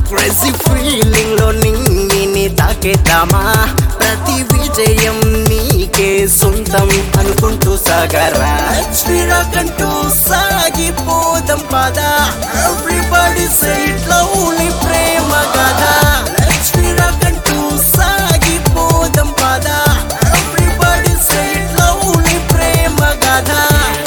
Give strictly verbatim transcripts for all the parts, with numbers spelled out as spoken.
crazy feeling లో నింగిని తాకేద్దామా ప్రతి విజయం నీకే సొంతం అనుకుంటూ సాగరా కంటూ సాగిపోదాం పదా ఎవ్రీబడి సైట్ లో ఊని ప్రేమ కదా కంటూ సాగిపోదాం పదా ఎవ్రీబడి సైట్ లో ఊని ప్రేమ కదా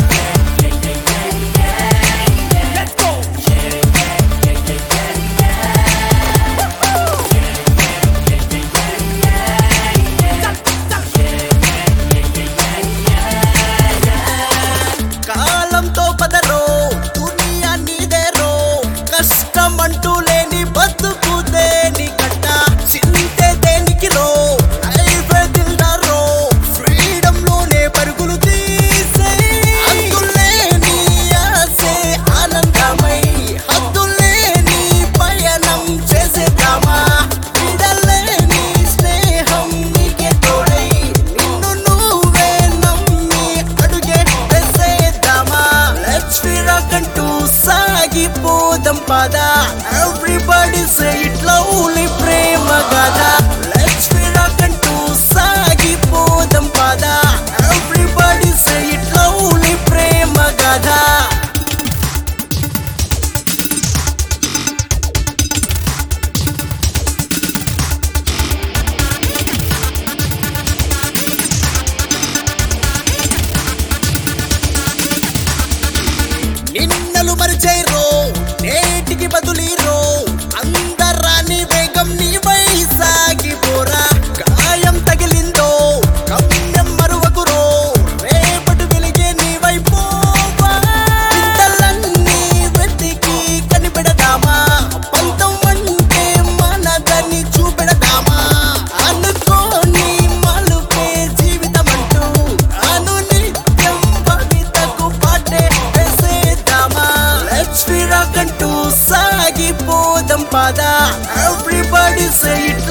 కాలంతో పదరో దునియా నీదేరో కష్టం అంటూ లేని బతుకు దేని కట్ట చింతే దేనికి రో లైఫ్ దిల్దారో ఫ్రీడమ్ లోనే పరుగులు తీసే అందులేని ఆసే ఆనందమై హద్దులేని పయనం చేసేద్దామా విడలేని స్నేహం నీకే తోడై నిన్ను నువ్వే నమ్మి అడుగే వేసేద్దామా లెట్స్ కంటూ సాగిపోదాం పదా ఎవ్రీబడి సైట్ లో ఊని ప్రేమ కదా లెట్స్ కంటూ సాగిపోదాం పదా ఎవ్రీబడి సైట్ లో ఊని ప్రేమ కదా నిన్నలు మరిచేరో నేటికి బదులీరో అందరాని వేగం నీవై సాగిపోరా గాయం తగిలిందో గమ్యం మరువకురో రేపటి వెలిగే నీవై పోవా వింతలన్నీ వెతికి కనిపెడదామా పంతం అంటే మనదని చూపెడదామా అనుకోని మలుపే జీవితం అంటూ అను నిత్యం భవితకు పాటే వేసేద్దామా లెట్స్ కంటూ సాగిపోదాం పదా ఎవ్రీబడి సైట్